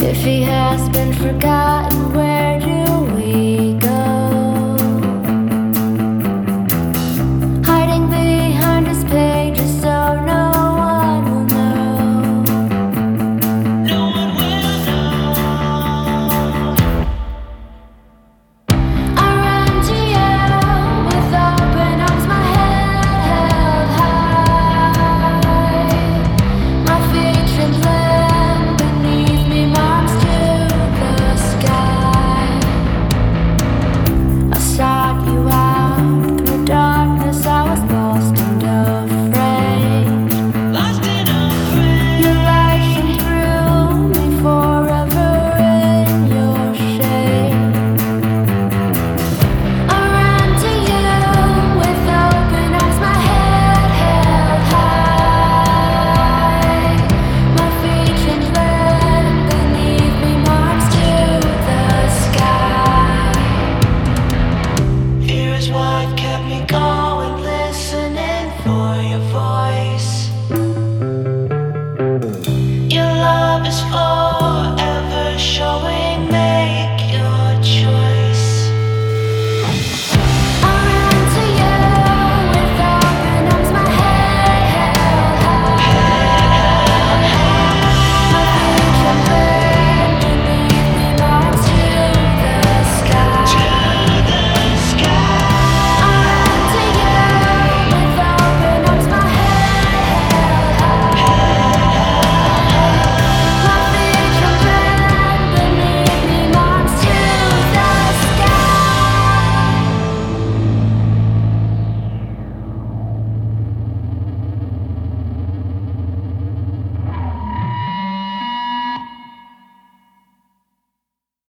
If he has been forgotten, where do we go? Hiding behind his pages so no one will know. No one will know. I ran to you with open arms, my head held high, my feet trembling beneath me, my arms to the sky. I sought you out through darkness, I was lost and afraid. Lost and afraid. Your light shone through me forever in your shade. I ran to you with open arms, my head held high, my feet trembling beneath me, my arms to the sky. Here's what kept me going, listening for your voice. Your love is for